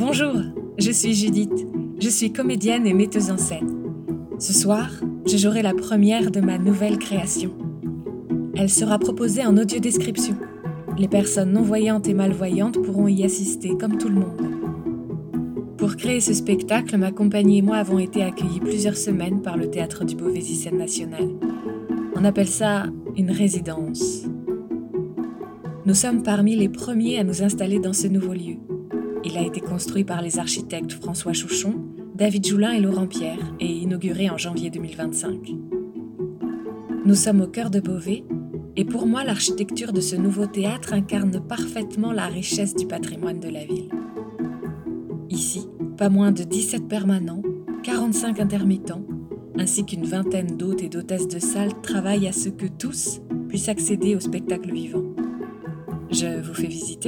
Bonjour, je suis Judith, je suis comédienne et metteuse en scène. Ce soir, je jouerai la première de ma nouvelle création. Elle sera proposée en audiodescription. Les personnes non-voyantes et malvoyantes pourront y assister comme tout le monde. Pour créer ce spectacle, ma compagnie et moi avons été accueillis plusieurs semaines par le Théâtre du Beauvaisis Scène Nationale. On appelle ça une résidence. Nous sommes parmi les premiers à nous installer dans ce nouveau lieu. Il a été construit par les architectes François Chouchon, David Joulin et Laurent Pierre et inauguré en janvier 2025. Nous sommes au cœur de Beauvais et pour moi, l'architecture de ce nouveau théâtre incarne parfaitement la richesse du patrimoine de la ville. Ici, pas moins de 17 permanents, 45 intermittents, ainsi qu'une vingtaine d'hôtes et d'hôtesses de salle travaillent à ce que tous puissent accéder au spectacle vivant. Je vous fais visiter ?